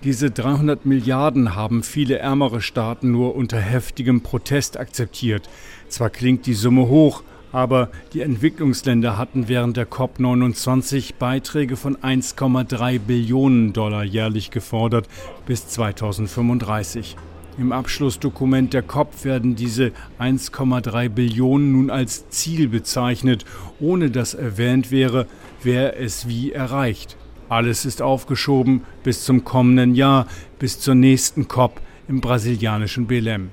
Diese 300 Milliarden haben viele ärmere Staaten nur unter heftigem Protest akzeptiert. Zwar klingt die Summe hoch, aber die Entwicklungsländer hatten während der COP29 Beiträge von 1,3 Billionen Dollar jährlich gefordert bis 2035. Im Abschlussdokument der COP werden diese 1,3 Billionen nun als Ziel bezeichnet, ohne dass erwähnt wäre, wer es wie erreicht. Alles ist aufgeschoben bis zum kommenden Jahr, bis zur nächsten COP im brasilianischen Belém.